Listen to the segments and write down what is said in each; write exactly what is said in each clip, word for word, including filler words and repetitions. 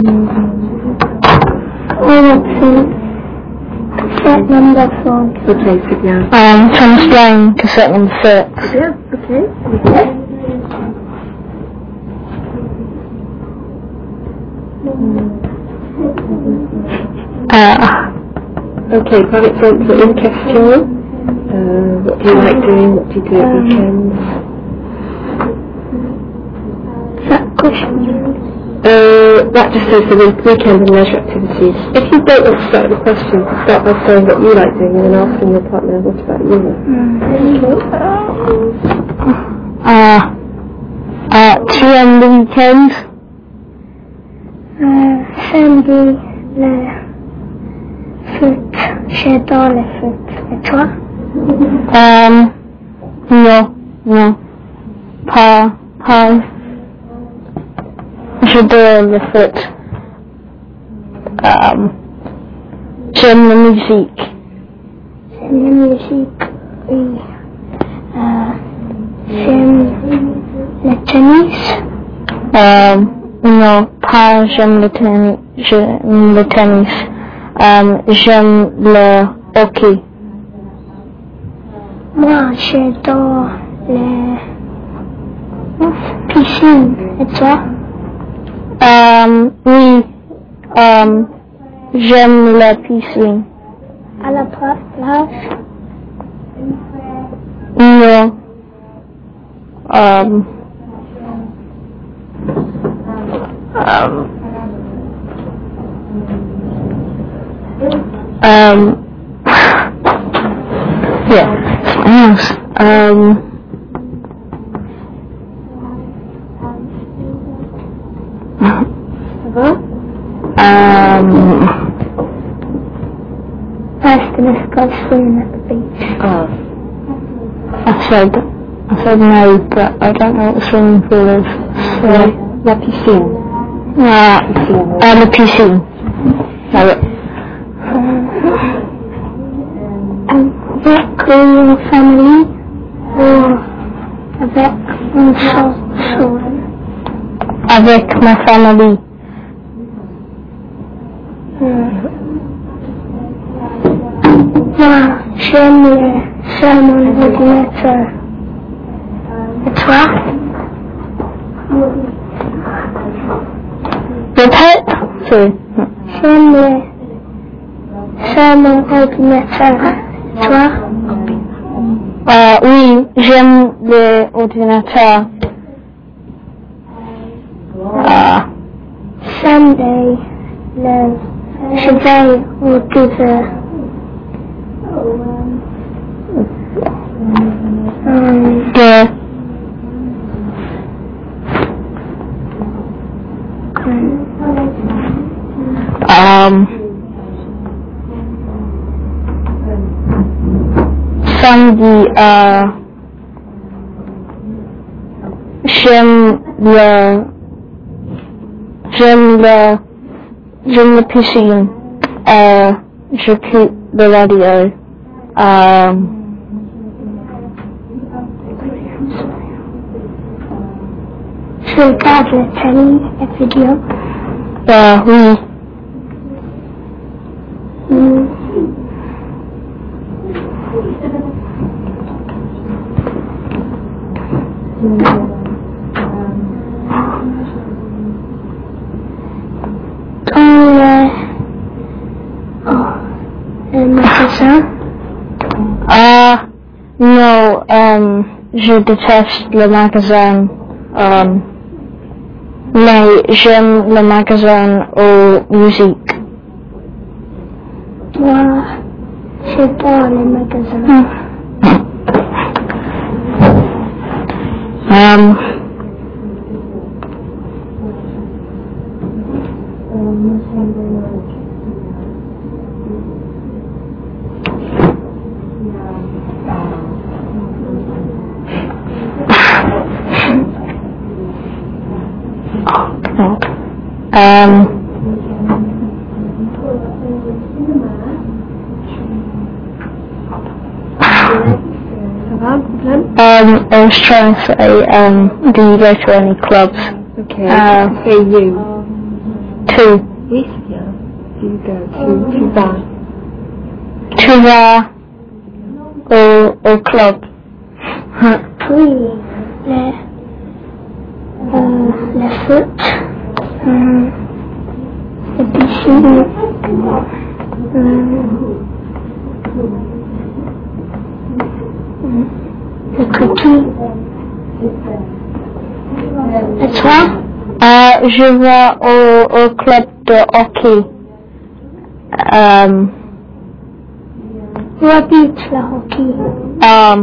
I want to cassette number four. Okay, sit down. Um, Thomas Lane, cassette number six. Yeah, okay. Okay. Uh, Okay, private centre in question. Uh, what do you like doing? What do you do at Um, weekends? Is that question? Uh, that just says the week- weekend and leisure activities. If you don't want to start the question, start by saying what you like doing and then asking your partner, what about you? uh, uh, two on the weekends. Euh, samedi, le foot, j'adore le foot. Et toi? Um, no, no. Pas, pas. J'adore le foot. Um, j'aime la musique. J'aime la musique, oui. Euh, j'aime le tennis. Um, non, pas j'aime le tennis. J'aime le tennis. Um, j'aime le hockey. Moi, j'adore la piscine. Et toi? Um, oui, um, j'aime la piscine. À la pla- plage? Non. Um, um, um, yeah, something else. Um, Ça va? um, Last time I go swimming at the beach. Ah. I said, I said no, but I don't know what a swimming pool is. So, La piscine. uh, Piscine. uh, the piscine. No, Avec your family or avec un seul? avec ma famille. Moi, j'aime le sur mon ordinateur. Et toi? Répète. Sorry. J'aime le sur mon ordinateur. Et toi? Euh, oui, j'aime l'ordinateur. Ah, Sunday, le je vais au deux Um, de, um, samedi, euh, j'aime le, j'aime le, j'aime la piscine, euh, j'écoute le radio, euh, je regarde la télé et vidéo. euh, oui, Mm. Dans le, oh, le magasin. ah, non, euh, je déteste le magasin, euh, mais j'aime le magasin aux musiques. Moi, j'adore les magasins. Um, um, um, I was trying to say, um, do you go to any clubs? Okay, Uh, say you. Two. Weithia. Do you go to to that? To the or or club. Oui, le, euh, le foot, euh, la piscine, euh, le cricket. Et toi? Euh, je vais au, au club de hockey. Um, Où habite le hockey? um,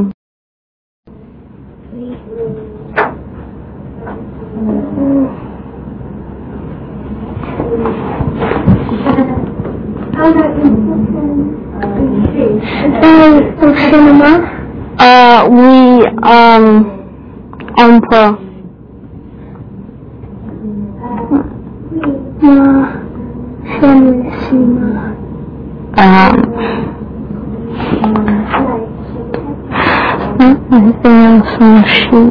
Euh, au cinéma? uh, oui, um, un peu. Moi, j'aime le cinéma. Um, anything else on the sheet?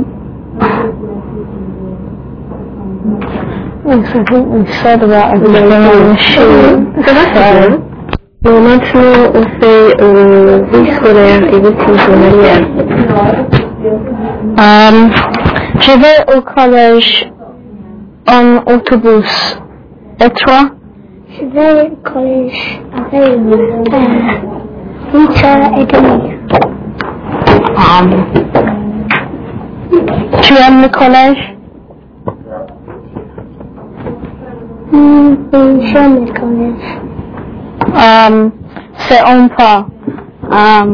Yes, I think we said about everything on the sheet. Ça va, c'est bien. Bon, maintenant, on fait euh, vie scolaire et routine journalière. Um, je vais au collège en autobus. Et toi? Je vais au collège avec euh, huit heures trente. Um, tu aimes le collège? Hmm, oui, j'aime le collège. Um, c'est un peu. Um,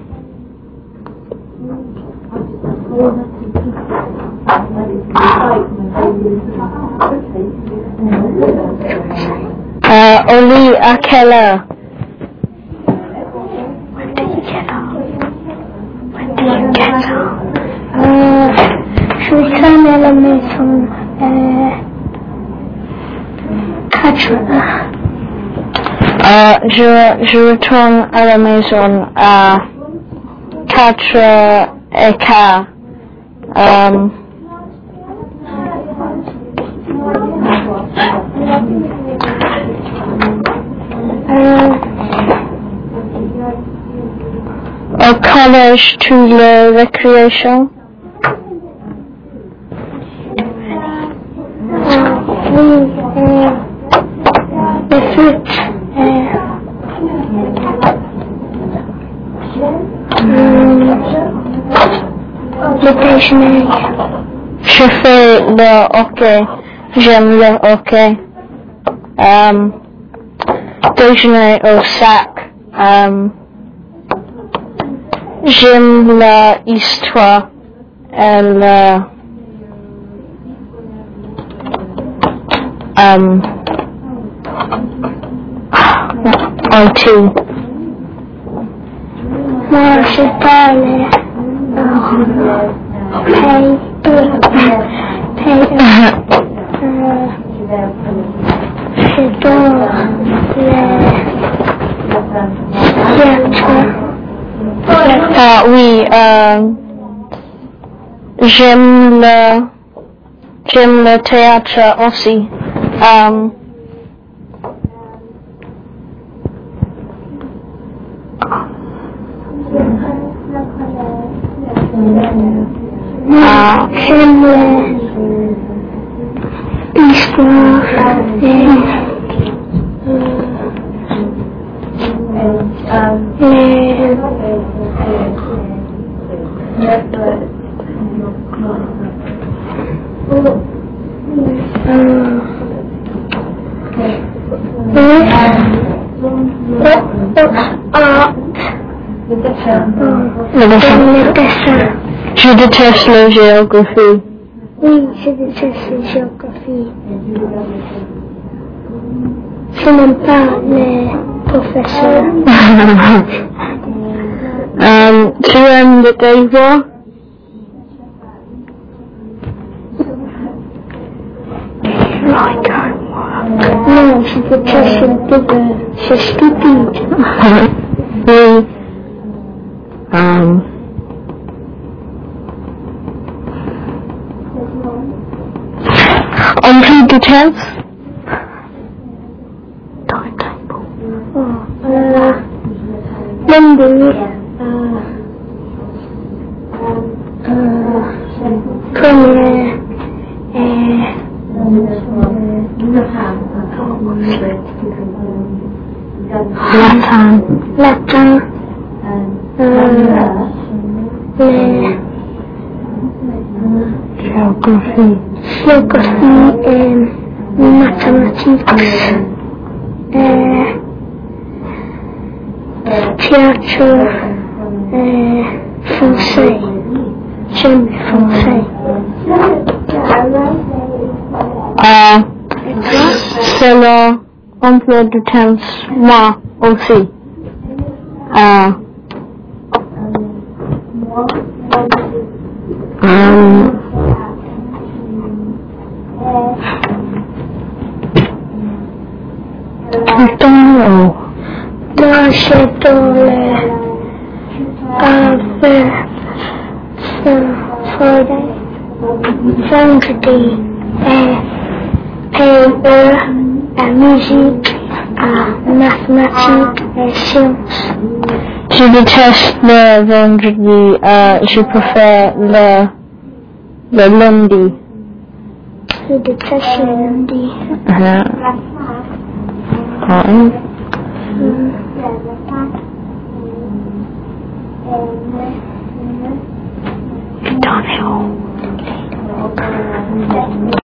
euh, au lit à quelle heure? Euh, je retourne à la maison euh, quatre heures. Euh, je, je retourne à la maison à quatre heures et quart. Um, Euh, au collège, tu le récréation? euh, oui, euh, le foot, euh, euh, le déjeuner. Je fais le hockey. J'aime le hockey. Um, déjeuner au sac. Um, j'aime l'histoire et le um, en tout. Moi, je parle euh, paye, euh, paye, euh, je dors le théâtre. Ah oui, euh, j'aime le j'aime le théâtre aussi. Um, Moi, j'aime l'histoire et les le dessin. le dessin. Je déteste la géographie. Oui, je déteste la géographie. Je n'aime pas les professeurs. um, tu aimes le devoir? Non, je déteste le devoir. C'est stupide. Oui. Um, on plie de test? uh, Lindy, uh, uh, Premier, uh, Latin, Latin, uh, Geography, Geography, and Mathematics, uh, Theatre, uh, Français, j'aime le français. Euh, c'est l'emploi du temps, moi aussi. Euh, um, Tomorrow. Moi, j'adore le euh, Friday, vendredi, et, et euh, la musique, euh, mathématiques et sciences. Je déteste le vendredi, euh, je préfère le, le lundi. Je déteste le lundi. Uh-huh. Oh. Mm. Don't know.